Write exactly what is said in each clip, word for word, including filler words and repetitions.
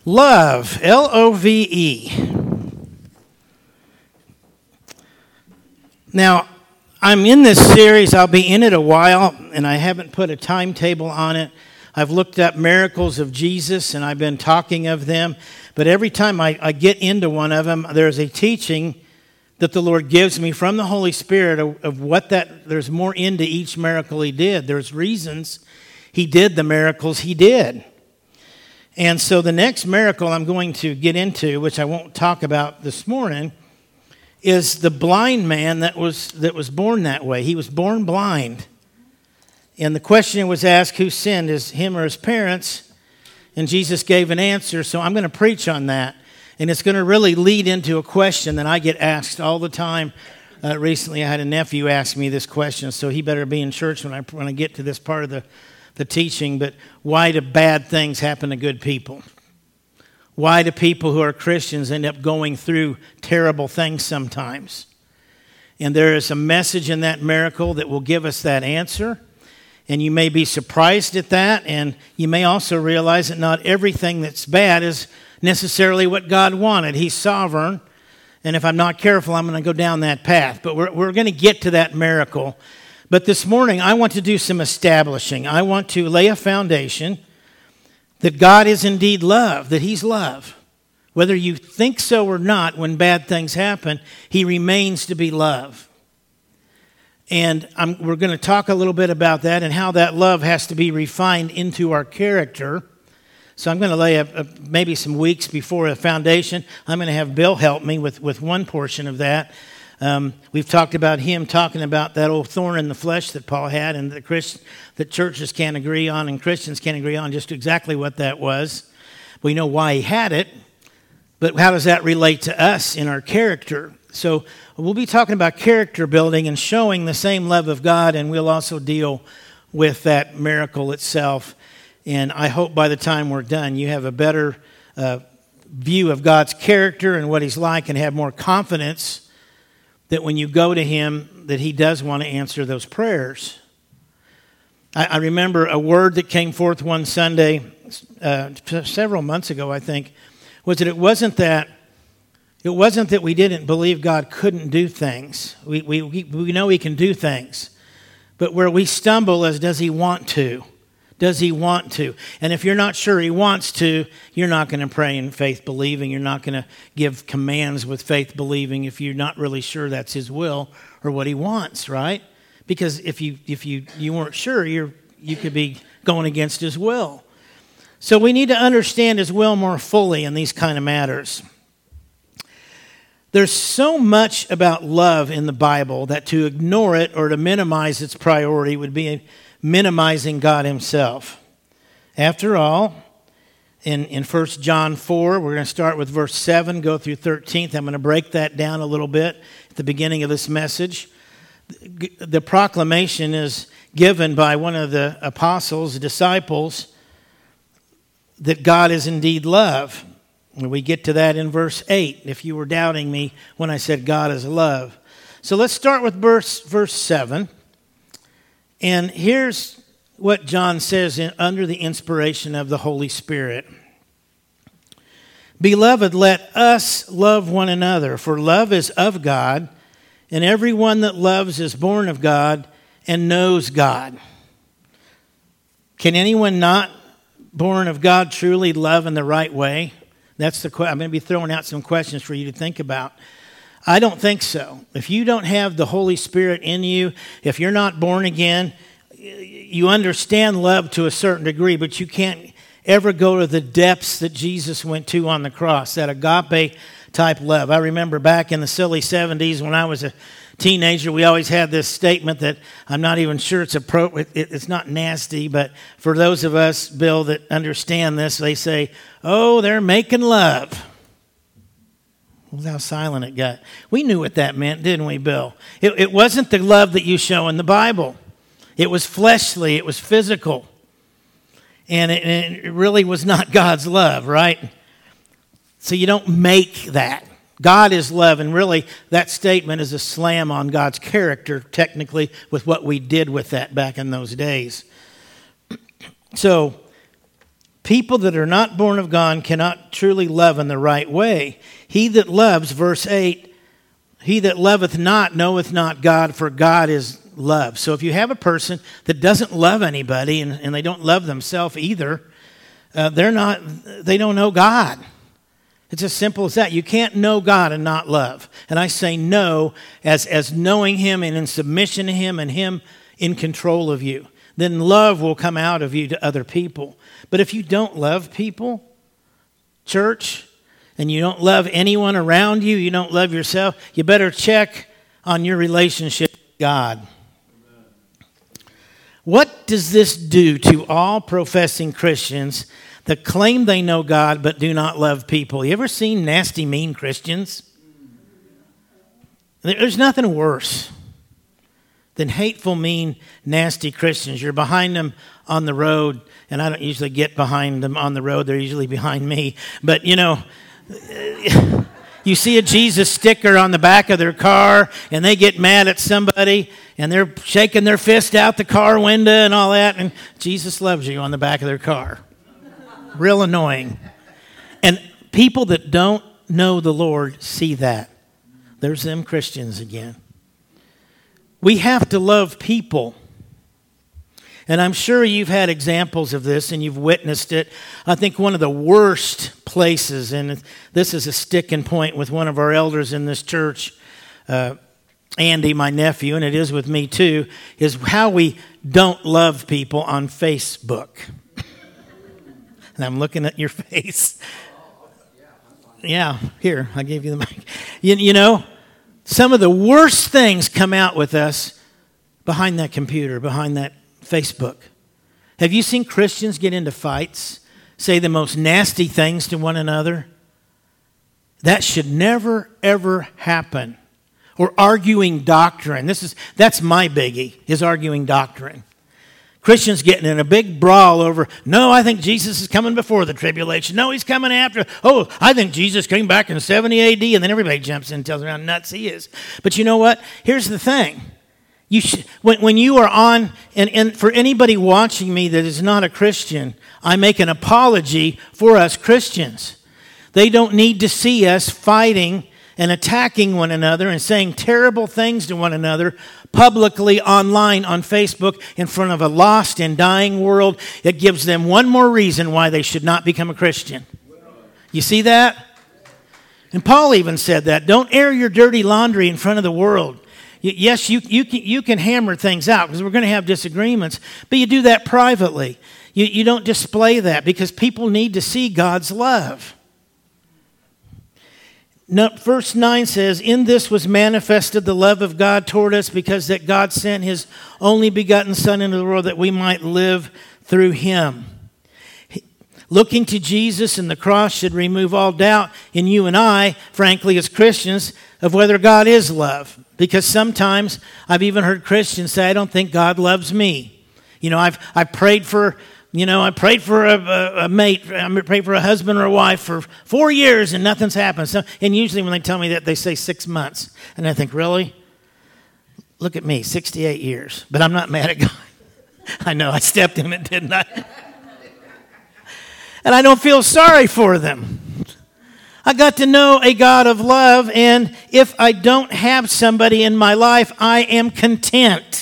Love, L O V E. Now, I'm in this series. I'll be in it a while, and I haven't put a timetable on it. I've looked up miracles of Jesus, and I've been talking of them. But every time I, I get into one of them, there's a teaching that the Lord gives me from the Holy Spirit of, of what that, there's more into each miracle He did. There's reasons He did the miracles He did. And so the next miracle I'm going to get into, which I won't talk about this morning, is the blind man that was that was born that way. He was born blind. And the question was asked, who sinned, is him or his parents? And Jesus gave an answer, so I'm going to preach on that. And it's going to really lead into a question that I get asked all the time. Uh, recently I had a nephew ask me this question, so he better be in church when I when I get to this part of the the teaching, but why do bad things happen to good people? Why do people who are Christians end up going through terrible things sometimes? And there is a message in that miracle that will give us that answer. And you may be surprised at that, and you may also realize that not everything that's bad is necessarily what God wanted. He's sovereign, and if I'm not careful, I'm going to go down that path. But we're, we're going to get to that miracle. But this morning, I want to do some establishing. I want to lay a foundation that God is indeed love, that He's love. Whether you think so or not, when bad things happen, He remains to be love. And I'm, we're going to talk a little bit about that and how that love has to be refined into our character. So I'm going to lay a, a, maybe some weeks before a foundation. I'm going to have Bill help me with, with one portion of that. Um, we've talked about him talking about that old thorn in the flesh that Paul had and that, Christ, that churches can't agree on and Christians can't agree on just exactly what that was. We know why he had it, but how does that relate to us in our character? So we'll be talking about character building and showing the same love of God, and we'll also deal with that miracle itself. And I hope by the time we're done, you have a better uh, view of God's character and what He's like and have more confidence that when you go to Him, that He does want to answer those prayers. I, I remember a word that came forth one Sunday, uh, several months ago, I think, was that it wasn't that it wasn't that we didn't believe God couldn't do things. We we we know He can do things, but where we stumble is, does He want to? Does He want to? And if you're not sure He wants to, you're not going to pray in faith believing. You're not going to give commands with faith believing if you're not really sure that's His will or what He wants, right? Because if you if you, you weren't sure, you're you could be going against His will. So we need to understand His will more fully in these kind of matters. There's so much about love in the Bible that to ignore it or to minimize its priority would be minimizing God Himself. After all, in, in First John four, we're going to start with verse seven, go through thirteenth. I'm going to break that down a little bit at the beginning of this message. The proclamation is given by one of the apostles, disciples, that God is indeed love. And we get to that in verse eight, if you were doubting me when I said God is love. So let's start with verse, verse seven. And here's what John says in, under the inspiration of the Holy Spirit. Beloved, let us love one another, for love is of God, and everyone that loves is born of God and knows God. Can anyone not born of God truly love in the right way? That's the I'm going to be throwing out some questions for you to think about. I don't think so. If you don't have the Holy Spirit in you, if you're not born again, you understand love to a certain degree, but you can't ever go to the depths that Jesus went to on the cross, that agape type love. I remember back in the silly seventies when I was a teenager, we always had this statement that I'm not even sure it's appropriate. It's not nasty, but for those of us, Bill, that understand this, they say, oh, they're making love. Well, how silent it got. We knew what that meant, didn't we, Bill? It, it wasn't the love that you show in the Bible. It was fleshly. It was physical. And it, it really was not God's love, right? So you don't make that. God is love, and really that statement is a slam on God's character, technically, with what we did with that back in those days. So People that are not born of God cannot truly love in the right way. He that loves, verse eight, he that loveth not knoweth not God, for God is love. So if you have a person that doesn't love anybody and, and they don't love themselves either, uh, they're not, they don't know God. It's as simple as that. You can't know God and not love. And I say know as, as knowing Him and in submission to Him and Him in control of you. Then love will come out of you to other people. But if you don't love people, church, and you don't love anyone around you, you don't love yourself, you better check on your relationship with God. What does this do to all professing Christians that claim they know God but do not love people? You ever seen nasty, mean Christians? There's nothing worse than hateful, mean, nasty Christians. You're behind them on the road, and I don't usually get behind them on the road. They're usually behind me. But, you know, you see a Jesus sticker on the back of their car, and they get mad at somebody, and they're shaking their fist out the car window and all that, and Jesus loves you on the back of their car. Real annoying. And people that don't know the Lord see that. There's them Christians again. We have to love people. And I'm sure you've had examples of this and you've witnessed it. I think one of the worst places, and this is a sticking point with one of our elders in this church, uh, Andy, my nephew, and it is with me too, is how we don't love people on Facebook. And I'm looking at your face. Yeah, here, I gave you the mic. You, you know, some of the worst things come out with us behind that computer, behind that Facebook. Have you seen Christians get into fights, say the most nasty things to one another? That should never, ever happen. Or arguing doctrine. This is that's my biggie, is arguing doctrine. Christians getting in a big brawl over, no, I think Jesus is coming before the tribulation. No, he's coming after. Oh, I think Jesus came back in seventy A D, and then everybody jumps in and tells me how nuts he is. But you know what? Here's the thing. You should, when, when you are on, and, and for anybody watching me that is not a Christian, I make an apology for us Christians. They don't need to see us fighting and attacking one another and saying terrible things to one another publicly online on Facebook in front of a lost and dying world. It gives them one more reason why they should not become a Christian. You see that? And Paul even said that. Don't air your dirty laundry in front of the world. Yes, you, you, can, you can hammer things out because we're going to have disagreements, but you do that privately. You, you don't display that because people need to see God's love. No, verse nine says, in this was manifested the love of God toward us, because that God sent his only begotten Son into the world that we might live through him. Looking to Jesus and the cross should remove all doubt in you and I, frankly, as Christians, of whether God is love. Because sometimes I've even heard Christians say, I don't think God loves me. You know, I've I prayed for... You know, I prayed for a, a, a mate, I prayed for a husband or a wife for four years and nothing's happened. So, and usually when they tell me that, they say six months. And I think, really? Look at me, sixty-eight years. But I'm not mad at God. I know, I stepped in it, didn't I? And I don't feel sorry for them. I got to know a God of love, and if I don't have somebody in my life, I am content.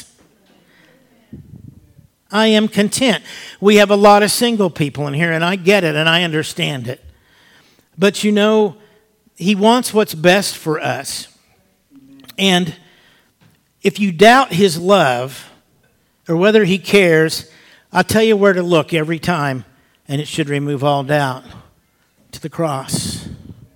I am content. We have a lot of single people in here, and I get it, and I understand it. But you know, he wants what's best for us. And if you doubt his love, or whether he cares, I'll tell you where to look every time, and it should remove all doubt. To the cross.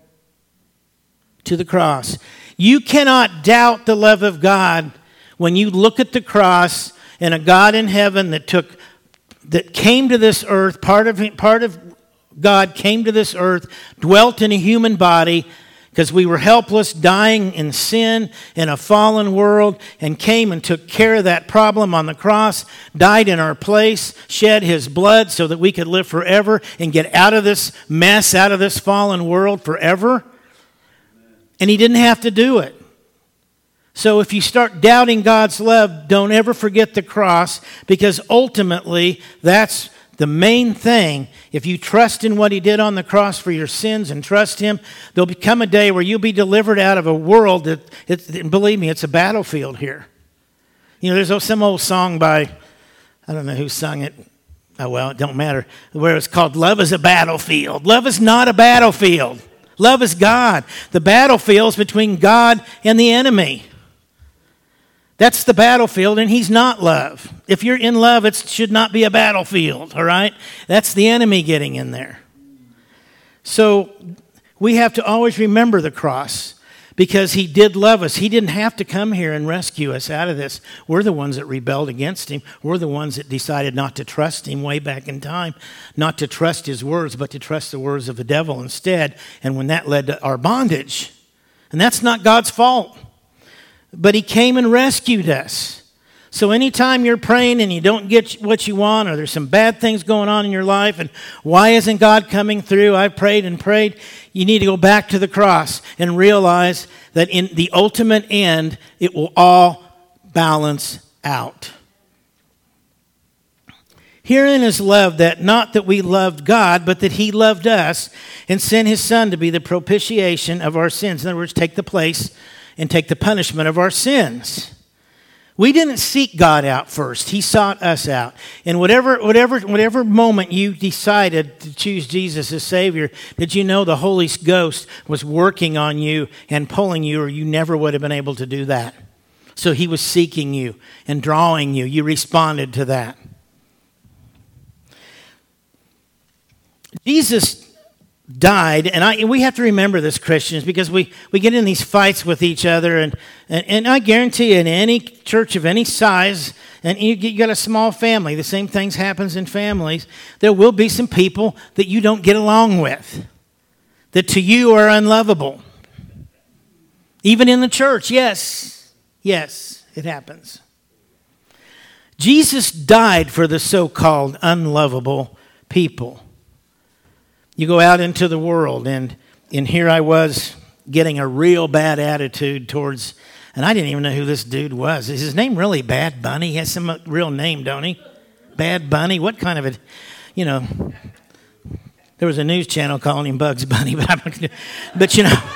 To the cross. You cannot doubt the love of God when you look at the cross and a God in heaven that took, that came to this earth, part of part of God came to this earth, dwelt in a human body, because we were helpless, dying in sin in a fallen world, and came and took care of that problem on the cross, died in our place, shed his blood so that we could live forever and get out of this mess, out of this fallen world forever. And he didn't have to do it. So if you start doubting God's love, don't ever forget the cross, because ultimately that's The main thing, if you trust in what he did on the cross for your sins and trust him, there'll become a day where you'll be delivered out of a world that, it, and believe me, it's a battlefield here. You know, there's some old song by, I don't know who sung it. Oh, well, it don't matter. Where it's called, Love is a Battlefield. Love is not a battlefield. Love is God. The battlefield is between God and the enemy. That's the battlefield, and he's not love. If you're in love, it should not be a battlefield, all right? That's the enemy getting in there. So we have to always remember the cross because he did love us. He didn't have to come here and rescue us out of this. We're the ones that rebelled against him. We're the ones that decided not to trust him way back in time, not to trust his words, but to trust the words of the devil instead. And when that led to our bondage, and that's not God's fault. But he came and rescued us. So anytime you're praying and you don't get what you want or there's some bad things going on in your life and why isn't God coming through? I prayed and prayed. You need to go back to the cross and realize that in the ultimate end, it will all balance out. Herein is love, that not that we loved God, but that he loved us and sent his son to be the propitiation of our sins. In other words, take the place and take the punishment of our sins. We didn't seek God out first. He sought us out. And whatever, whatever, whatever moment you decided to choose Jesus as Savior, did you know the Holy Ghost was working on you and pulling you, or you never would have been able to do that? So he was seeking you and drawing you. You responded to that. Jesus died, and I we have to remember this, Christians, because we, we get in these fights with each other, and, and, and I guarantee you, in any church of any size, and you, you got a small family, the same things happens in families, there will be some people that you don't get along with, that to you are unlovable. Even in the church, yes, yes, it happens. Jesus died for the so-called unlovable people. You go out into the world, and, and here I was getting a real bad attitude towards, and I didn't even know who this dude was. Is his name really Bad Bunny? He has some real name, don't he? Bad Bunny? What kind of a, you know, there was a news channel calling him Bugs Bunny, but I'm not gonna, but you know,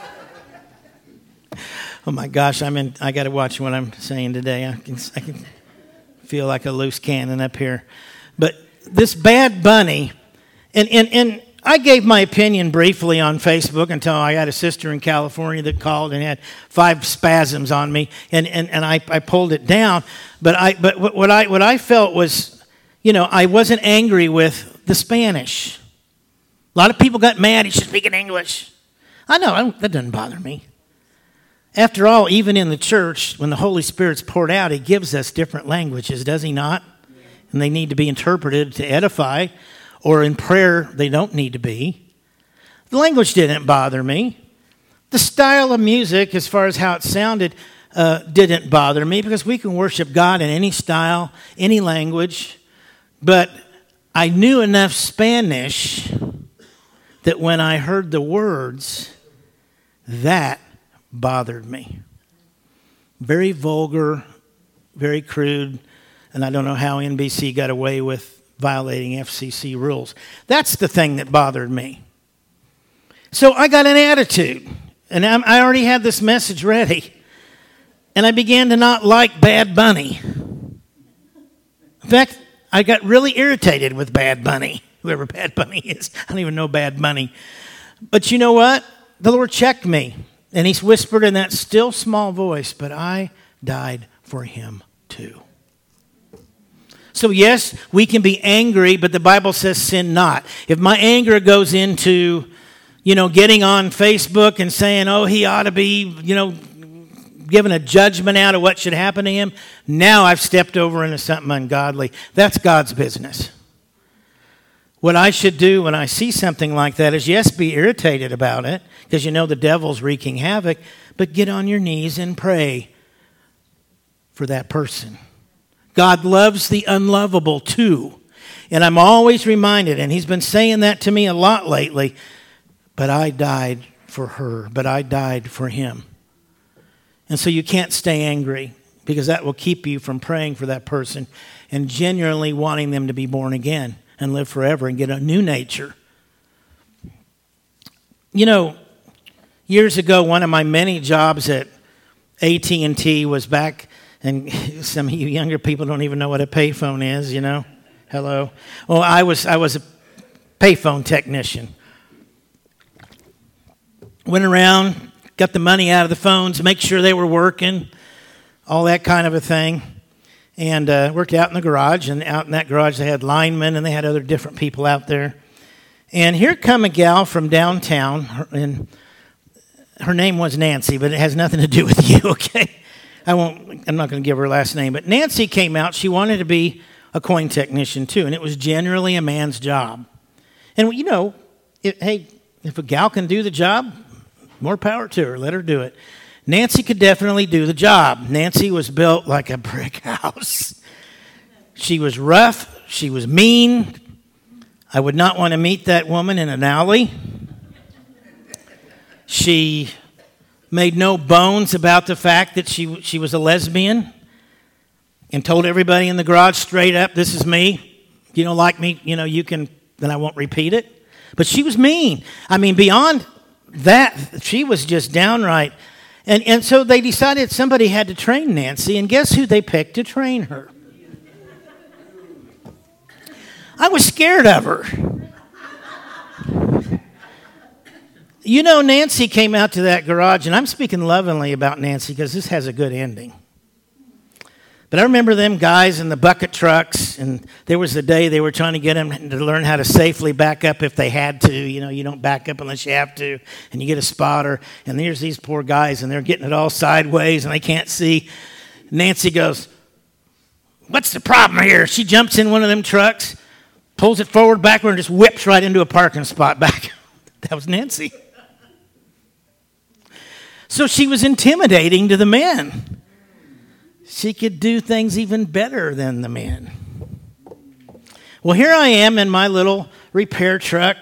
oh my gosh, I'm in, I got to watch what I'm saying today. I can, I can feel like a loose cannon up here. But this Bad Bunny, and, and, and, I gave my opinion briefly on Facebook until I had a sister in California that called and had five spasms on me, and, and, and I, I pulled it down. But I but what I what I felt was, you know, I wasn't angry with the Spanish. A lot of people got mad. He should speak in English. I know, I don't, that doesn't bother me. After all, even in the church, when the Holy Spirit's poured out, he gives us different languages, does he not? And they need to be interpreted to edify. Or in prayer, they don't need to be. The language didn't bother me. The style of music, as far as how it sounded, uh, didn't bother me because we can worship God in any style, any language. But I knew enough Spanish that when I heard the words, that bothered me. Very vulgar, very crude, and I don't know how N B C got away with violating F C C rules. That's the thing that bothered me. So I got an attitude, and I'm, I already had this message ready, and I began to not like Bad Bunny. In fact, I got really irritated with Bad Bunny, whoever Bad Bunny is. I don't even know Bad Bunny. But you know what? The Lord checked me, and he's whispered in that still small voice, but I died for him too. So yes, we can be angry, but the Bible says sin not. If my anger goes into, you know, getting on Facebook and saying, oh, he ought to be, you know, giving a judgment out of what should happen to him, now I've stepped over into something ungodly. That's God's business. What I should do when I see something like that is, yes, be irritated about it, because you know the devil's wreaking havoc, but get on your knees and pray for that person. God loves the unlovable too. And I'm always reminded, and he's been saying that to me a lot lately, but I died for her, but I died for him. And so you can't stay angry, because that will keep you from praying for that person and genuinely wanting them to be born again. and live forever and get a new nature. You know, years ago, one of my many jobs at A T and T was back, and some of you younger people don't even know what a payphone is, you know. Hello. Well, I was I was a payphone technician. Went around, got the money out of the phones, make sure they were working, all that kind of a thing. And uh, worked out in the garage, and out in that garage they had linemen and they had other different people out there. And here come a gal from downtown, and her name was Nancy, but it has nothing to do with you, okay? I won't, I'm not going to give her last name, but Nancy came out. She wanted to be a coin technician too, and it was generally a man's job. And you know, it, hey, if a gal can do the job, more power to her. Let her do it. Nancy could definitely do the job. Nancy was built like a brick house. She was rough. She was mean. I would not want to meet that woman in an alley. She made no bones about the fact that she she was a lesbian and told everybody in the garage straight up, this is me. If you don't like me, you know, you can, then I won't repeat it. But she was mean. I mean, beyond that, she was just downright. And, and so they decided somebody had to train Nancy, and guess who they picked to train her? I was scared of her. You know, Nancy came out to that garage, and I'm speaking lovingly about Nancy because this has a good ending. But I remember them guys in the bucket trucks, and there was a day they were trying to get them to learn how to safely back up if they had to. You know, you don't back up unless you have to, and you get a spotter. And there's these poor guys, and they're getting it all sideways, and they can't see. Nancy goes, what's the problem here? She jumps in one of them trucks, pulls it forward, backward, and just whips right into a parking spot back. That was Nancy. So she was intimidating to the men. She could do things even better than the men. Well, here I am in my little repair truck,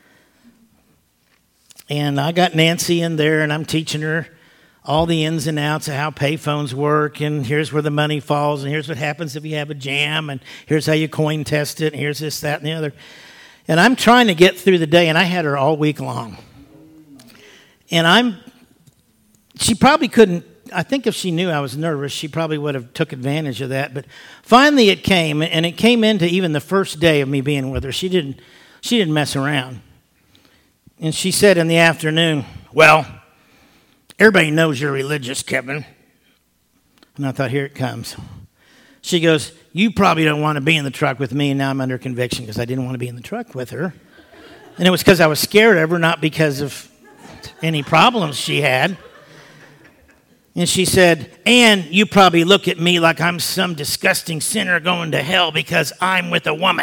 and I got Nancy in there, and I'm teaching her all the ins and outs of how payphones work, and here's where the money falls, and here's what happens if you have a jam, and here's how you coin test it, and here's this, that, and the other. And I'm trying to get through the day, and I had her all week long. And I'm, she probably couldn't, I think if she knew I was nervous, she probably would have took advantage of that. But finally it came, and it came into even the first day of me being with her. She didn't, she didn't mess around. And she said in the afternoon, well, everybody knows you're religious, Kevin. And I thought, here it comes. She goes, you probably don't want to be in the truck with me, and now I'm under conviction because I didn't want to be in the truck with her. And it was because I was scared of her, not because of any problems she had. And she said, and you probably look at me like I'm some disgusting sinner going to hell because I'm with a woman.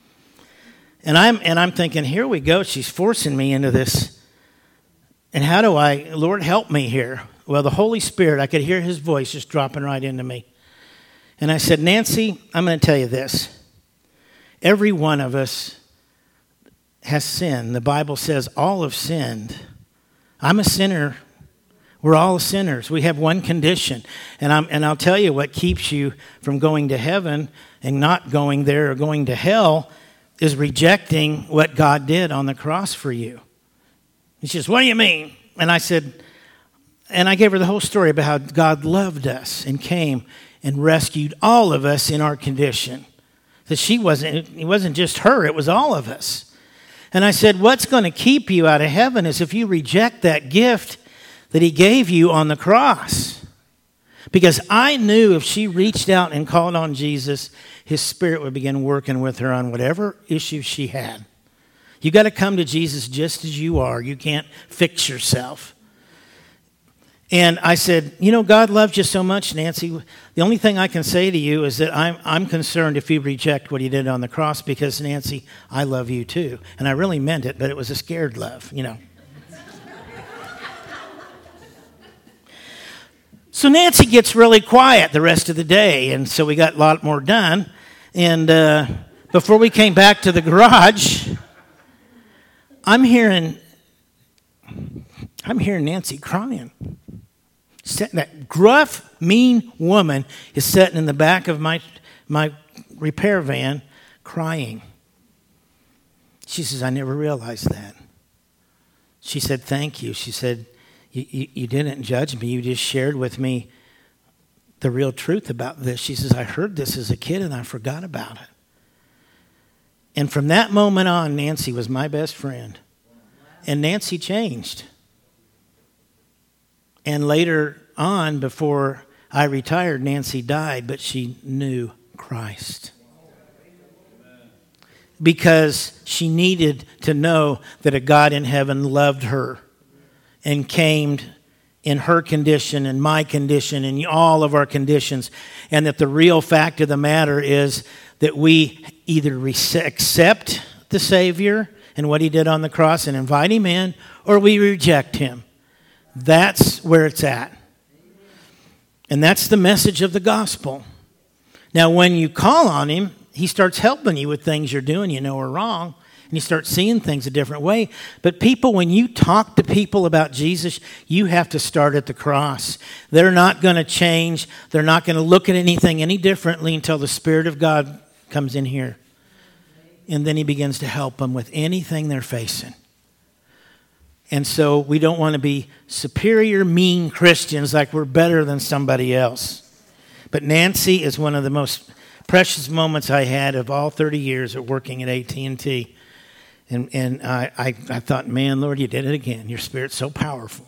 And I'm and I'm thinking, here we go. She's forcing me into this. And how do I, Lord, help me here? Well, the Holy Spirit, I could hear his voice just dropping right into me. And I said, Nancy, I'm going to tell you this. Every one of us has sinned. The Bible says all have sinned. I'm a sinner. We're all sinners. We have one condition. And, I'm, and I'll tell you what keeps you from going to heaven and not going there or going to hell is rejecting what God did on the cross for you. She says, what do you mean? And I said, and I gave her the whole story about how God loved us and came and rescued all of us in our condition. That she wasn't, it wasn't just her, it was all of us. And I said, what's going to keep you out of heaven is if you reject that gift that he gave you on the cross. Because I knew if she reached out and called on Jesus, his Spirit would begin working with her on whatever issue she had. You got to come to Jesus just as you are. You can't fix yourself. And I said, you know, God loves you so much, Nancy. The only thing I can say to you is that I'm, I'm concerned if you reject what he did on the cross because, Nancy, I love you too. And I really meant it, but it was a scared love, you know. So Nancy gets really quiet the rest of the day, and so we got a lot more done. And uh, before we came back to the garage, I'm hearing, I'm hearing Nancy crying. Sitting, that gruff, mean woman is sitting in the back of my my repair van, crying. She says, I never realized that. She said, thank you. She said, you, you, you didn't judge me. You just shared with me the real truth about this. She says, I heard this as a kid and I forgot about it. And from that moment on, Nancy was my best friend. And Nancy changed. And later on, before I retired, Nancy died, but she knew Christ. Because she needed to know that a God in heaven loved her and came in her condition and my condition and all of our conditions. And that the real fact of the matter is that we either accept the Savior and what he did on the cross and invite him in, or we reject him. That's where it's at. And that's the message of the gospel. Now, when you call on him, he starts helping you with things you're doing you know are wrong. And you start seeing things a different way. But people, when you talk to people about Jesus, you have to start at the cross. They're not going to change. They're not going to look at anything any differently until the Spirit of God comes in here. And then he begins to help them with anything they're facing. And so we don't want to be superior, mean Christians like we're better than somebody else. But Nancy is one of the most precious moments I had of all thirty years of working at A T and T. And, and I, I, I thought, man, Lord, you did it again. Your Spirit's so powerful.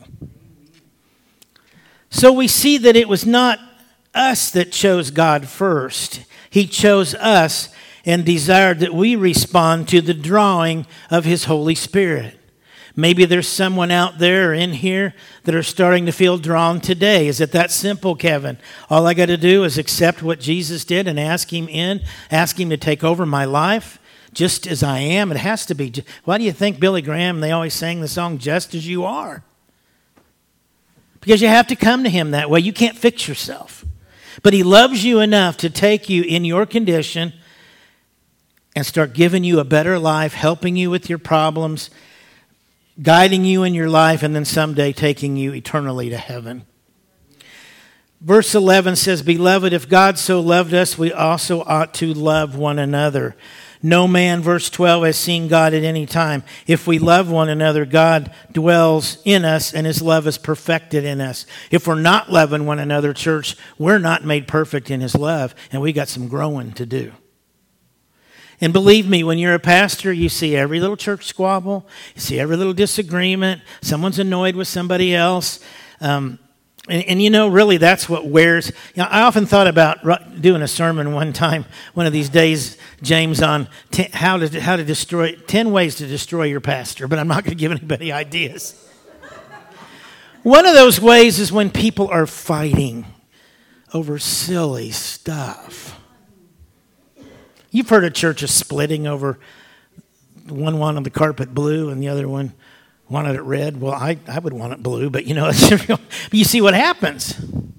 So we see that it was not us that chose God first. He chose us and desired that we respond to the drawing of his Holy Spirit. Maybe there's someone out there or in here that are starting to feel drawn today. Is it that simple, Kevin? All I got to do is accept what Jesus did and ask him in, ask him to take over my life just as I am. It has to be. Why do you think Billy Graham, they always sang the song, Just As You Are? Because you have to come to him that way. You can't fix yourself. But he loves you enough to take you in your condition and start giving you a better life, helping you with your problems, guiding you in your life, and then someday taking you eternally to heaven. Verse eleven says, Beloved, if God so loved us, we also ought to love one another. No man, verse twelve, has seen God at any time. If we love one another, God dwells in us and his love is perfected in us. If we're not loving one another, church, we're not made perfect in his love, and we got some growing to do. And believe me, when you're a pastor, you see every little church squabble. You see every little disagreement. Someone's annoyed with somebody else. Um, and, and, you know, really, that's what wears. You know, I often thought about doing a sermon one time, one of these days, James, on ten, how to how to destroy, ten ways to destroy your pastor. But I'm not going to give anybody ideas. One of those ways is when people are fighting over silly stuff. You've heard of churches splitting over one wanted the carpet blue and the other one wanted it red. Well, I, I would want it blue, but you know, but you see what happens.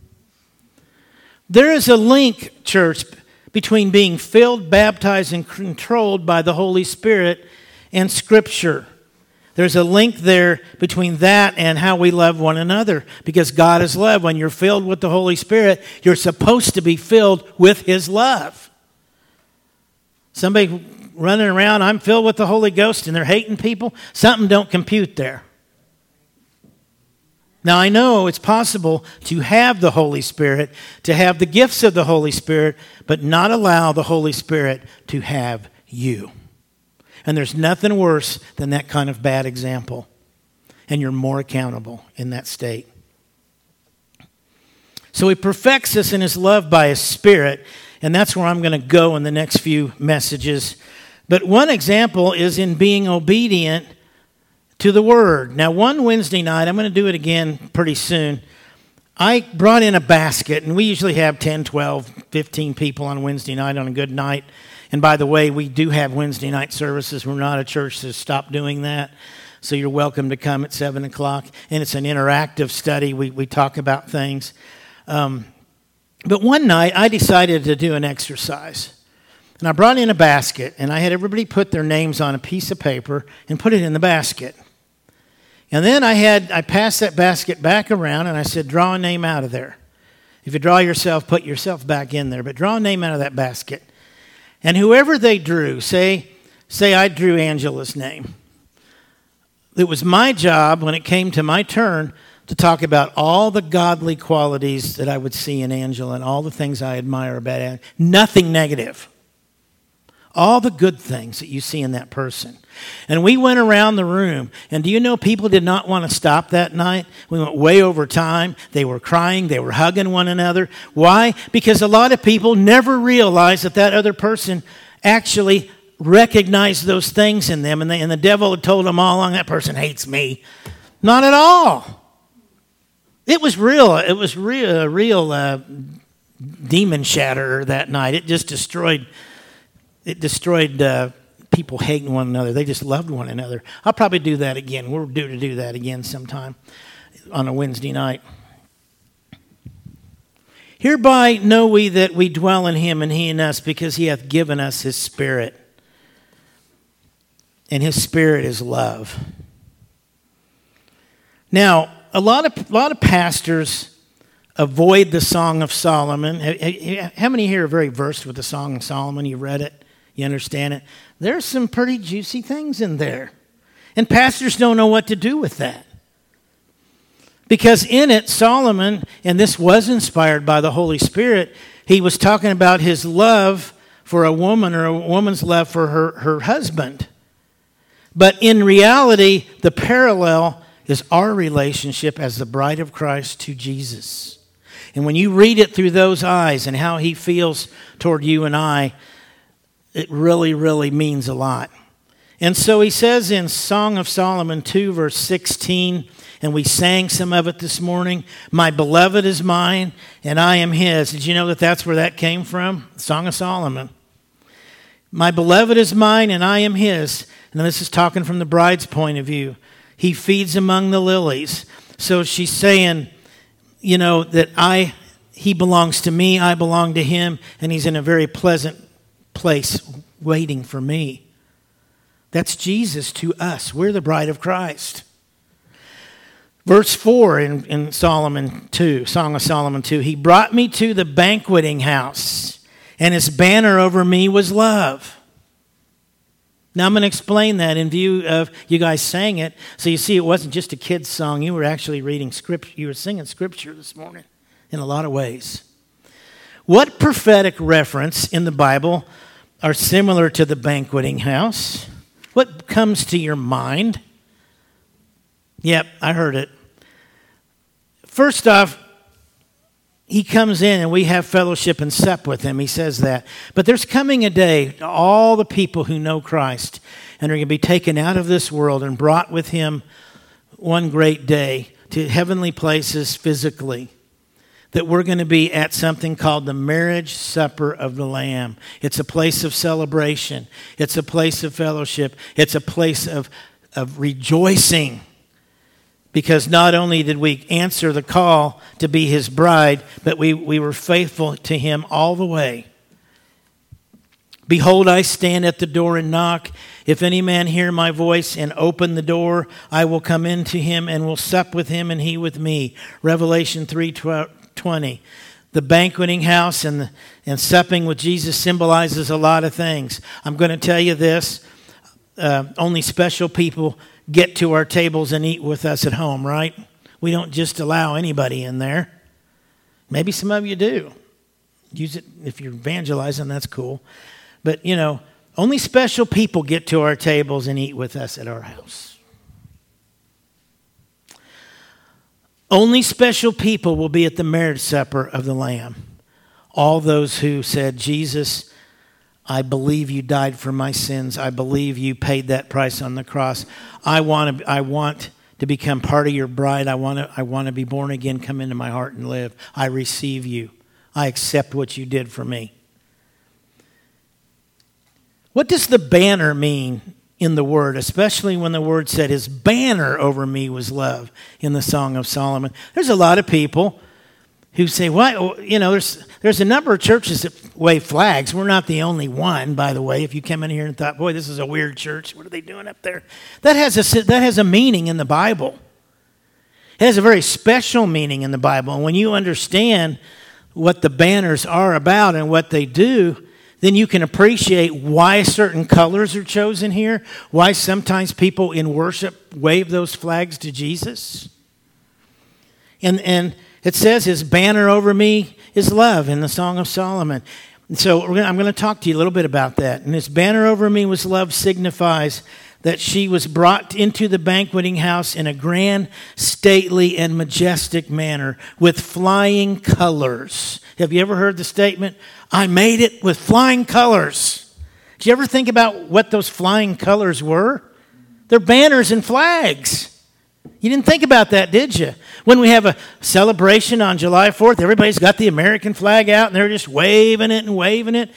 There is a link, church, between being filled, baptized, and controlled by the Holy Spirit and Scripture. There's a link there between that and how we love one another, because God is love. When you're filled with the Holy Spirit, you're supposed to be filled with his love. Somebody running around, I'm filled with the Holy Ghost, and they're hating people, something don't compute there. Now, I know it's possible to have the Holy Spirit, to have the gifts of the Holy Spirit, but not allow the Holy Spirit to have you. And there's nothing worse than that kind of bad example. And you're more accountable in that state. So he perfects us in his love by his Spirit. And that's where I'm going to go in the next few messages. But one example is in being obedient to the Word. Now, one Wednesday night, I'm going to do it again pretty soon, I brought in a basket, and we usually have ten, twelve, fifteen people on Wednesday night on a good night. And by the way, we do have Wednesday night services. We're not a church that's stopped doing that. So you're welcome to come at seven o'clock. And it's an interactive study. We, we talk about things. Um, But one night, I decided to do an exercise. And I brought in a basket, and I had everybody put their names on a piece of paper and put it in the basket. And then I had I passed that basket back around, and I said, draw a name out of there. If you draw yourself, put yourself back in there. But draw a name out of that basket. And whoever they drew, say, say I drew Angela's name. It was my job when it came to my turn to talk about all the godly qualities that I would see in Angela and all the things I admire about Angela. Nothing negative. All the good things that you see in that person. And we went around the room, and do you know people did not want to stop that night? We went way over time. They were crying. They were hugging one another. Why? Because a lot of people never realized that that other person actually recognized those things in them, and, they, and the devil had told them all along, that person hates me. Not at all. It was real. It was real, a real uh, demon shatterer that night. It just destroyed. It destroyed uh, people hating one another. They just loved one another. I'll probably do that again. We're due to do that again sometime on a Wednesday night. Hereby know we that we dwell in him and he in us, because he hath given us his Spirit. And his Spirit is love. Now, a lot of a lot of pastors avoid the Song of Solomon. How many here are very versed with the Song of Solomon? You read it, you understand it. There's some pretty juicy things in there, and pastors don't know what to do with that, because in it, Solomon, and this was inspired by the Holy Spirit, he was talking about his love for a woman, or a woman's love for her, her husband. But in reality, the parallel is our relationship as the bride of Christ to Jesus. And when you read it through those eyes and how he feels toward you and I, it really, really means a lot. And so he says in Song of Solomon two, verse sixteen, and we sang some of it this morning, my beloved is mine, and I am his. Did you know that that's where that came from? Song of Solomon. My beloved is mine, and I am his. And this is talking from the bride's point of view. He feeds among the lilies. So she's saying, you know, that I, he belongs to me, I belong to him, and he's in a very pleasant place waiting for me. That's Jesus to us. We're the bride of Christ. Verse four in, in Solomon two, Song of Solomon two, he brought me to the banqueting house, and his banner over me was love. Now I'm going to explain that in view of you guys sang it. So you see, it wasn't just a kid's song. You were actually reading scripture. You were singing scripture this morning in a lot of ways. What prophetic reference in the Bible are similar to the banqueting house? What comes to your mind? Yep, I heard it. First off, he comes in and we have fellowship and sup with him. He says that. But there's coming a day, all the people who know Christ and are going to be taken out of this world and brought with him one great day to heavenly places physically, that we're going to be at something called the marriage supper of the Lamb. It's a place of celebration. It's a place of fellowship. It's a place of, of rejoicing. Because not only did we answer the call to be his bride, but we, we were faithful to him all the way. Behold, I stand at the door and knock. If any man hear my voice and open the door, I will come into him and will sup with him and he with me. Revelation three twenty. The banqueting house and, the, and supping with Jesus symbolizes a lot of things. I'm going to tell you this. Uh, only special people get to our tables and eat with us at home, right? We don't just allow anybody in there. Maybe some of you do. Use it if you're evangelizing, that's cool. But, you know, only special people get to our tables and eat with us at our house. Only special people will be at the marriage supper of the Lamb. All those who said, Jesus, I believe you died for my sins. I believe you paid that price on the cross. I want to, I want to become part of your bride. I want to, I want to be born again. Come into my heart and live. I receive you. I accept what you did for me. What does the banner mean in the word, especially when the word said his banner over me was love in the Song of Solomon? There's a lot of people who say, "Why? You know, there's there's a number of churches that wave flags. We're not the only one, by the way. If you came in here and thought, boy, this is a weird church. What are they doing up there?" That has a that has a meaning in the Bible. It has a very special meaning in the Bible. And when you understand what the banners are about and what they do, then you can appreciate why certain colors are chosen here, why sometimes people in worship wave those flags to Jesus. And, and it says his banner over me is love in the Song of Solomon. And so we're gonna, I'm going to talk to you a little bit about that. And his banner over me was love signifies that she was brought into the banqueting house in a grand, stately, and majestic manner with flying colors. Have you ever heard the statement, I made it with flying colors? Did you ever think about what those flying colors were? They're banners and flags. You didn't think about that, did you? When we have a celebration on July fourth, everybody's got the American flag out and they're just waving it and waving it.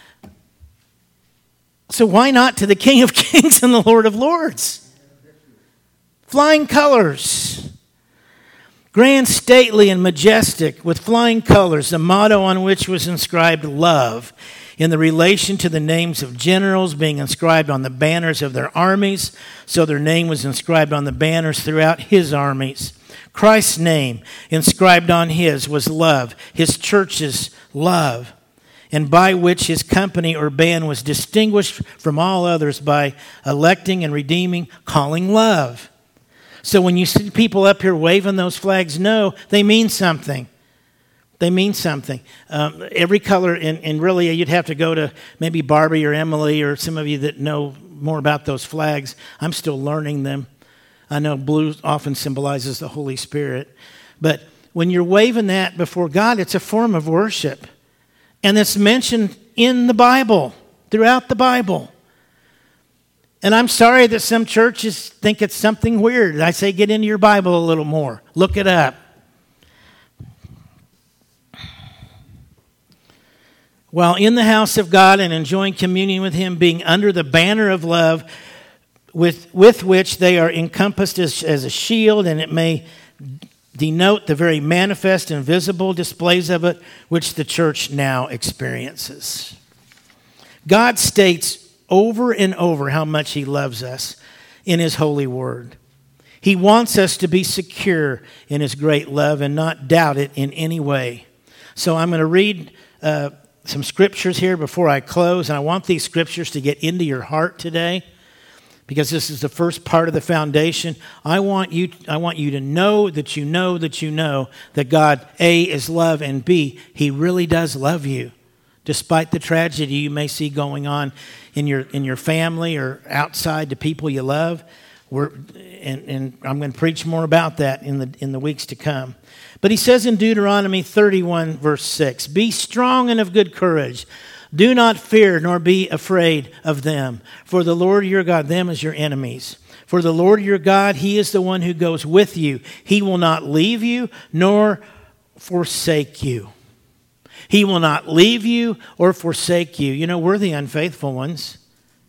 So why not to the King of Kings and the Lord of Lords? Flying colors. Grand, stately, and majestic with flying colors, the motto on which was inscribed love, in the relation to the names of generals being inscribed on the banners of their armies, so their name was inscribed on the banners throughout his armies. Christ's name inscribed on his was love, his church's love, and by which his company or band was distinguished from all others by electing and redeeming, calling love. So when you see people up here waving those flags, no, they mean something. They mean something. Um, every color, and, and really you'd have to go to maybe Barbie or Emily or some of you that know more about those flags. I'm still learning them. I know blue often symbolizes the Holy Spirit. But when you're waving that before God, it's a form of worship. And it's mentioned in the Bible, throughout the Bible. And I'm sorry that some churches think it's something weird. I say get into your Bible a little more. Look it up. While in the house of God and enjoying communion with him, being under the banner of love with, with which they are encompassed as, as a shield, and it may denote the very manifest and visible displays of it which the church now experiences. God states over and over how much he loves us in his holy word. He wants us to be secure in his great love and not doubt it in any way. So I'm going to read uh, some scriptures here before I close, and I want these scriptures to get into your heart today because this is the first part of the foundation. I want you, I want you to know that you know that you know that God, A, is love, and B, he really does love you. Despite the tragedy you may see going on in your in your family or outside the people you love, we're, and, and I'm going to preach more about that in the in the weeks to come. But he says in Deuteronomy thirty-one, verse six, be strong and of good courage. Do not fear nor be afraid of them. For the Lord your God, them is your enemies. For the Lord your God, he is the one who goes with you. He will not leave you nor forsake you. He will not leave you or forsake you. You know, we're the unfaithful ones.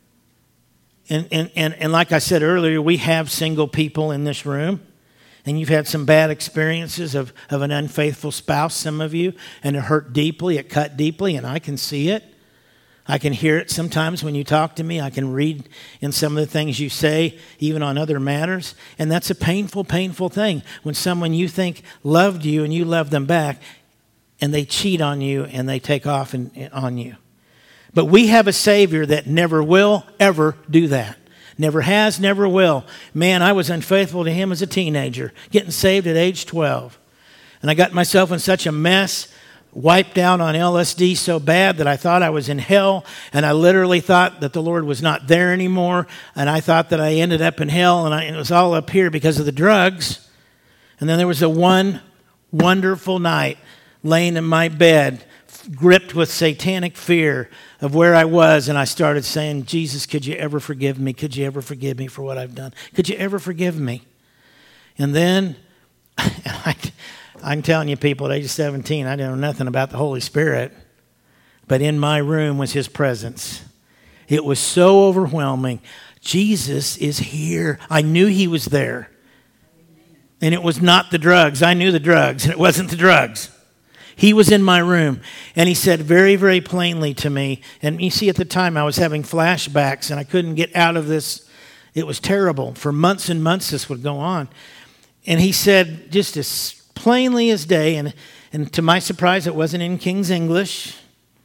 And, and, and, and like I said earlier, we have single people in this room. And you've had some bad experiences of, of an unfaithful spouse, some of you. And it hurt deeply, it cut deeply, and I can see it. I can hear it sometimes when you talk to me. I can read in some of the things you say, even on other matters. And that's a painful, painful thing. When someone you think loved you and you love them back, and they cheat on you and they take off in, on you. But we have a Savior that never will ever do that. Never has, never will. Man, I was unfaithful to him as a teenager, getting saved at age twelve. And I got myself in such a mess, wiped out on L S D so bad that I thought I was in hell, and I literally thought that the Lord was not there anymore, and I thought that I ended up in hell, and, I, and it was all up here because of the drugs. And then there was a one wonderful night laying in my bed, gripped with satanic fear of where I was, and I started saying, Jesus, could you ever forgive me? Could you ever forgive me for what I've done? Could you ever forgive me? And then, I, I'm telling you people, at age seventeen, I didn't know nothing about the Holy Spirit, but in my room was his presence. It was so overwhelming. Jesus is here. I knew he was there. And it was not the drugs. I knew the drugs, and it wasn't the drugs. He was in my room, and he said very, very plainly to me, and you see at the time I was having flashbacks, and I couldn't get out of this. It was terrible. For months and months this would go on. And he said just as plainly as day, and, and to my surprise it wasn't in King's English.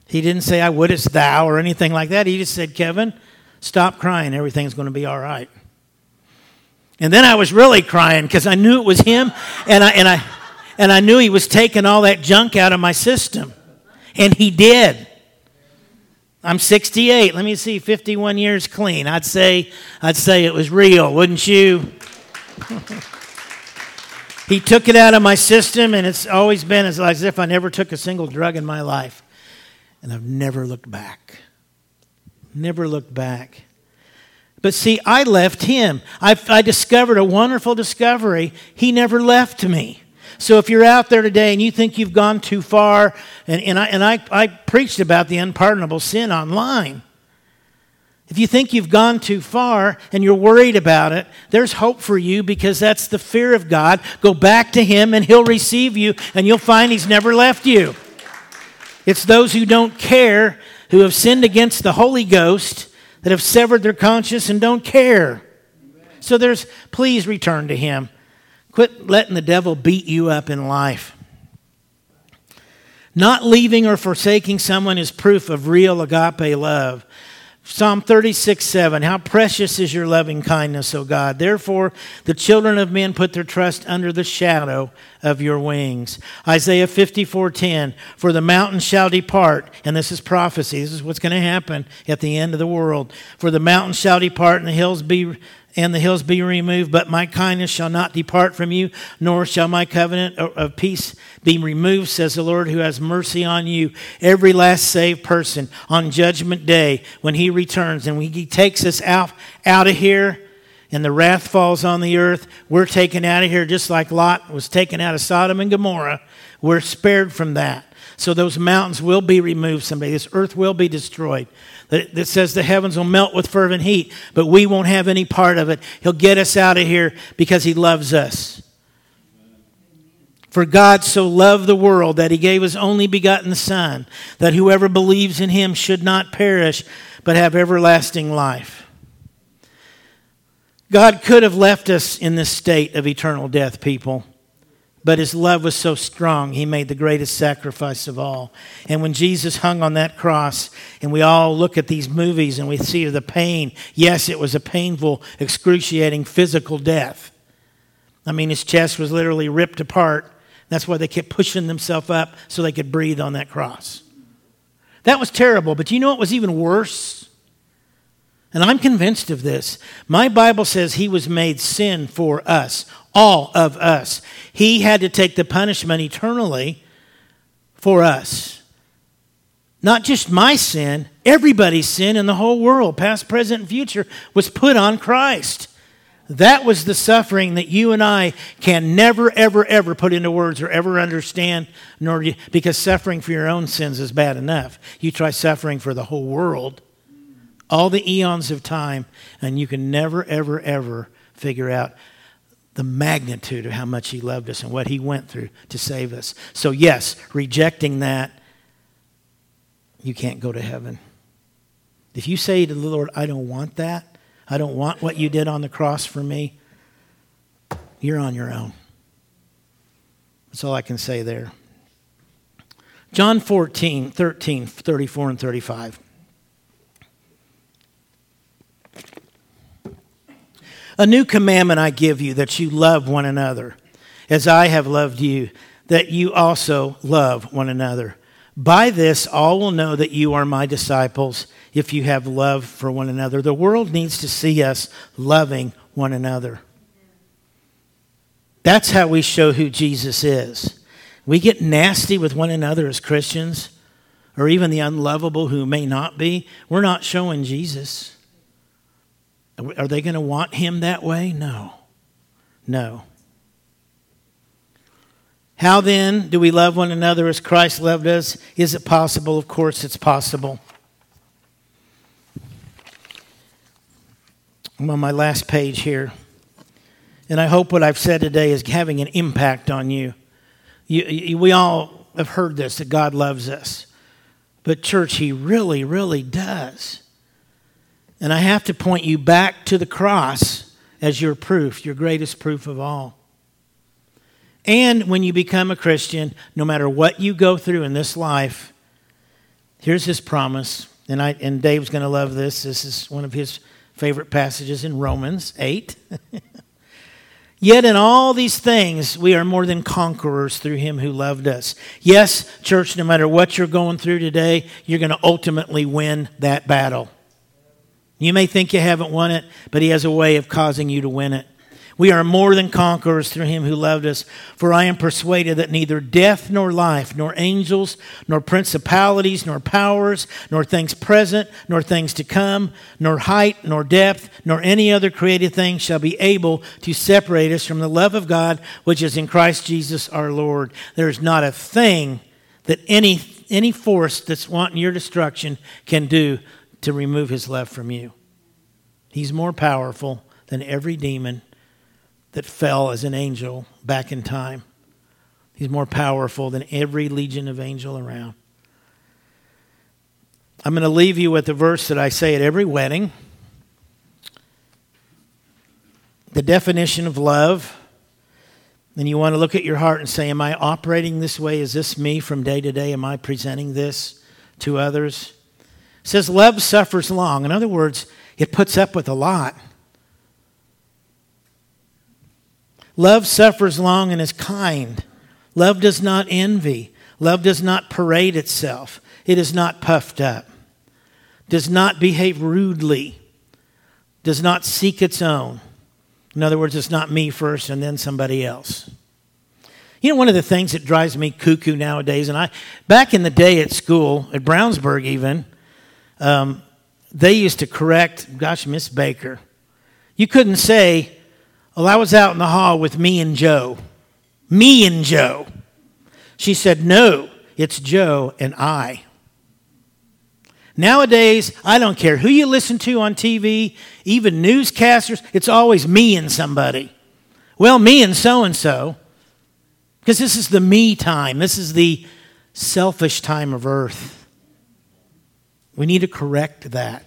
He didn't say, I wouldest thou, or anything like that. He just said, Kevin, stop crying. Everything's going to be all right. And then I was really crying because I knew it was him, and I, and, I, and I knew he was taking all that junk out of my system. And he did. I'm sixty-eight. Let me see, fifty-one years clean. I'd say, I'd say it was real, wouldn't you? He took it out of my system, and it's always been as, as if I never took a single drug in my life. And I've never looked back. Never looked back. But see, I left him. I, I discovered a wonderful discovery. He never left me. So if you're out there today and you think you've gone too far, and, and, I, and I, I preached about the unpardonable sin online. If you think you've gone too far and you're worried about it, there's hope for you because that's the fear of God. Go back to him and he'll receive you, and you'll find he's never left you. It's those who don't care, who have sinned against the Holy Ghost, that have severed their conscience and don't care. So there's, please return to him. Quit letting the devil beat you up in life. Not leaving or forsaking someone is proof of real agape love. Psalm thirty-six seven, how precious is your loving kindness, O God. Therefore, the children of men put their trust under the shadow of your wings. Isaiah fifty-four ten, for the mountains shall depart, and this is prophecy. This is what's going to happen at the end of the world. For the mountains shall depart, and the hills be and the hills be removed, but my kindness shall not depart from you, nor shall my covenant of peace be removed, says the Lord, who has mercy on you. Every last saved person on Judgment Day, when he returns and when he takes us out, out of here, and the wrath falls on the earth, we're taken out of here just like Lot was taken out of Sodom and Gomorrah. We're spared from that. So those mountains will be removed someday. This earth will be destroyed. That says the heavens will melt with fervent heat, but we won't have any part of it. He'll get us out of here because he loves us. For God so loved the world that he gave his only begotten Son, that whoever believes in him should not perish, but have everlasting life. God could have left us in this state of eternal death, people. But his love was so strong, he made the greatest sacrifice of all. And when Jesus hung on that cross, and we all look at these movies and we see the pain, yes, it was a painful, excruciating physical death. I mean, his chest was literally ripped apart. That's why they kept pushing themselves up so they could breathe on that cross. That was terrible, but you know what was even worse? And I'm convinced of this. My Bible says he was made sin for us, all of us. He had to take the punishment eternally for us. Not just my sin, everybody's sin in the whole world, past, present, and future, was put on Christ. That was the suffering that you and I can never, ever, ever put into words or ever understand, nor do you, because suffering for your own sins is bad enough. You try suffering for the whole world, all the eons of time, and you can never, ever, ever figure out the magnitude of how much he loved us and what he went through to save us. So yes, rejecting that, you can't go to heaven. If you say to the Lord, I don't want that, I don't want what you did on the cross for me, you're on your own. That's all I can say there. John fourteen, thirteen, thirty-four, and thirty-five. A new commandment I give you, that you love one another, as I have loved you, that you also love one another. By this, all will know that you are my disciples, if you have love for one another. The world needs to see us loving one another. That's how we show who Jesus is. We get nasty with one another as Christians, or even the unlovable who may not be. We're not showing Jesus. Are they going to want him that way? No. No. How then do we love one another as Christ loved us? Is it possible? Of course it's possible. I'm on my last page here. And I hope what I've said today is having an impact on you. you, you we all have heard this, that God loves us. But church, he really, really does. And I have to point you back to the cross as your proof, your greatest proof of all. And when you become a Christian, no matter what you go through in this life, Here's his promise, and I and Dave's going to love this. This is one of his favorite passages in Romans eight. Yet in all these things, we are more than conquerors through him who loved us. Yes, church, no matter what you're going through today, you're going to ultimately win that battle. You may think you haven't won it, but he has a way of causing you to win it. We are more than conquerors through him who loved us. For I am persuaded that neither death nor life, nor angels, nor principalities, nor powers, nor things present, nor things to come, nor height, nor depth, nor any other created thing shall be able to separate us from the love of God, which is in Christ Jesus our Lord. There is not a thing that any, any force that's wanting your destruction can do to remove his love from you. He's more powerful than every demon that fell as an angel back in time. He's more powerful than every legion of angel around. I'm going to leave you with the verse that I say at every wedding. The definition of love. And you want to look at your heart and say, am I operating this way? Is this me from day to day? Am I presenting this to others? It says love suffers long. In other words, it puts up with a lot. Love suffers long and is kind. Love does not envy. Love does not parade itself. It is not puffed up. Does not behave rudely. Does not seek its own. In other words, it's not me first and then somebody else. You know, one of the things that drives me cuckoo nowadays, and I, back in the day at school, at Brownsburg even, um, they used to correct, gosh, Miss Baker. You couldn't say, well, I was out in the hall with me and Joe. Me and Joe. She said, no, it's Joe and I. Nowadays, I don't care who you listen to on T V, even newscasters, it's always me and somebody. Well, me and so-and-so. Because this is the me time. This is the selfish time of earth. We need to correct that.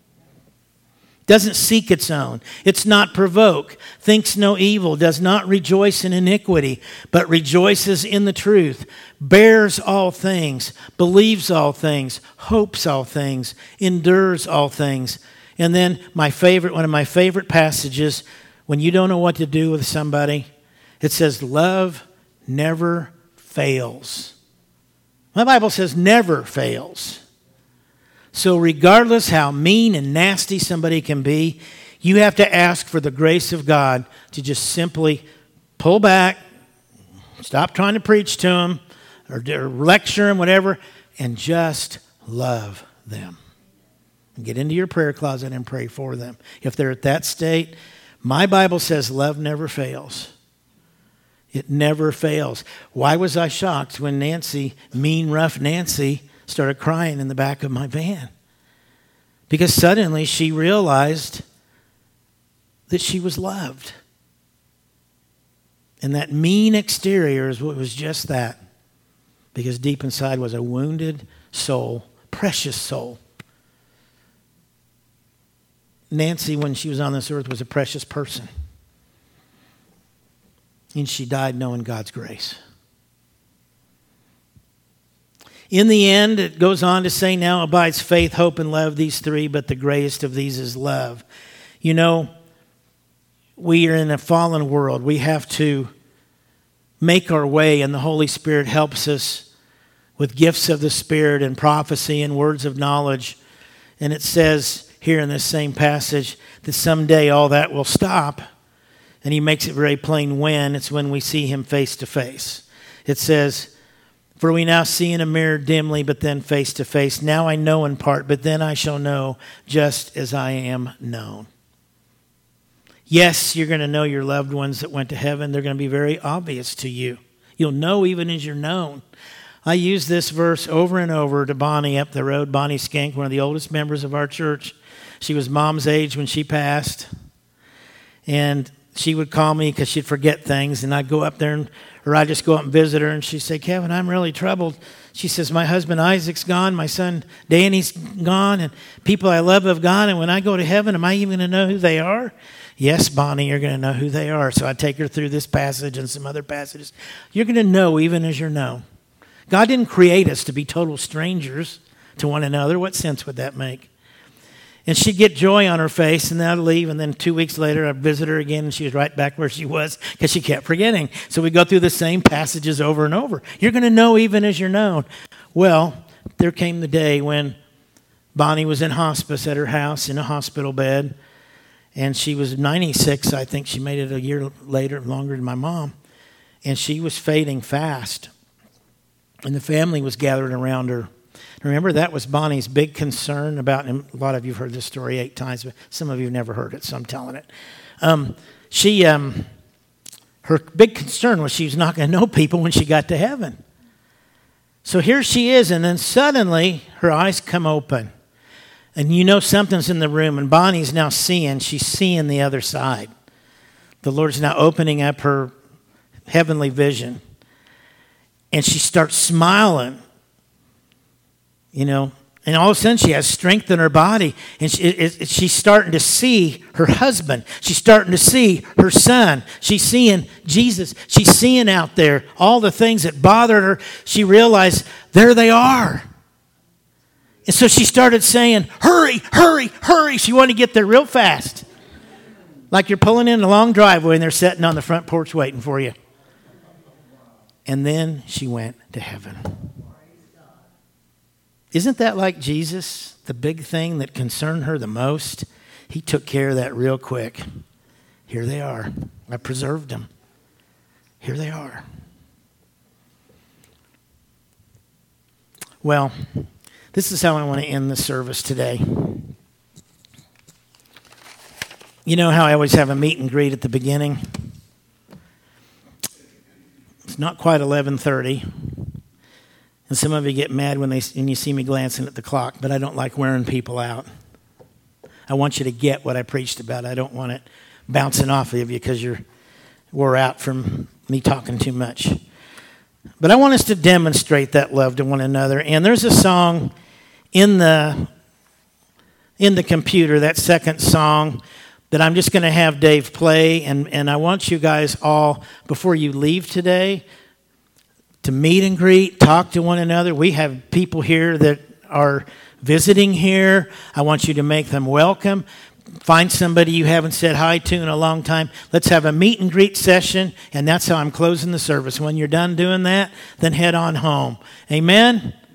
Doesn't seek its own. It's not provoke. Thinks no evil. Does not rejoice in iniquity, but rejoices in the truth. Bears all things. Believes all things. Hopes all things. Endures all things. And then my favorite, one of my favorite passages, when you don't know what to do with somebody, it says, love never fails. My Bible says never fails. So regardless how mean and nasty somebody can be, you have to ask for the grace of God to just simply pull back, stop trying to preach to them or, or lecture them, whatever, and just love them. And get into your prayer closet and pray for them. If they're at that state, my Bible says love never fails. It never fails. Why was I shocked when Nancy, mean, rough Nancy, started crying in the back of my van? Because suddenly she realized that she was loved. And that mean exterior is what was just that. Because deep inside was a wounded soul, precious soul. Nancy, when she was on this earth, was a precious person. And she died knowing God's grace. In the end, it goes on to say, now abides faith, hope, and love, these three, but the greatest of these is love. You know, we are in a fallen world. We have to make our way, and the Holy Spirit helps us with gifts of the Spirit and prophecy and words of knowledge. And it says here in this same passage that someday all that will stop. And he makes it very plain when. It's when we see him face to face. It says, for we now see in a mirror dimly, but then face to face. Now I know in part, but then I shall know just as I am known. Yes, you're going to know your loved ones that went to heaven. They're going to be very obvious to you. You'll know even as you're known. I use this verse over and over to Bonnie up the road. Bonnie Skank, one of the oldest members of our church. She was mom's age when she passed. And she would call me because she'd forget things, and I'd go up there, and, or I'd just go up and visit her, and she'd say, Kevin, I'm really troubled. She says, my husband Isaac's gone, my son Danny's gone, and people I love have gone, and when I go to heaven, am I even going to know who they are? Yes, Bonnie, you're going to know who they are. So I take her through this passage and some other passages. You're going to know even as you're known. God didn't create us to be total strangers to one another. What sense would that make? And she'd get joy on her face, and then I'd leave, and then two weeks later I'd visit her again, and she was right back where she was because she kept forgetting. So we go through the same passages over and over. You're going to know even as you're known. Well, there came the day when Bonnie was in hospice at her house in a hospital bed, and she was ninety-six. I think she made it a year later, longer than my mom, and she was fading fast, and the family was gathered around her. Remember, that was Bonnie's big concern about, and a lot of you have heard this story eight times, but some of you have never heard it, so I'm telling it. Um, she, um, her big concern was she was not going to know people when she got to heaven. So here she is, and then suddenly her eyes come open. And you know something's in the room, and Bonnie's now seeing, she's seeing the other side. The Lord's now opening up her heavenly vision. And she starts smiling. You know, and all of a sudden she has strength in her body, and she, it, it, she's starting to see her husband. She's starting to see her son. She's seeing Jesus. She's seeing out there all the things that bothered her. She realized there they are. And so she started saying, hurry, hurry, hurry. She wanted to get there real fast. Like you're pulling in a long driveway and they're sitting on the front porch waiting for you. And then she went to heaven. Isn't that like Jesus, the big thing that concerned her the most? He took care of that real quick. Here they are. I preserved them. Here they are. Well, this is how I want to end the service today. You know how I always have a meet and greet at the beginning? It's not quite eleven thirty. And some of you get mad when they when you see me glancing at the clock, but I don't like wearing people out. I want you to get what I preached about. I don't want it bouncing off of you because you're wore out from me talking too much. But I want us to demonstrate that love to one another. And there's a song in the in the computer, that second song, that I'm just going to have Dave play. And, and I want you guys all, before you leave today, to meet and greet, talk to one another. We have people here that are visiting here. I want you to make them welcome. Find somebody you haven't said hi to in a long time. Let's have a meet and greet session, and that's how I'm closing the service. When you're done doing that, then head on home. Amen?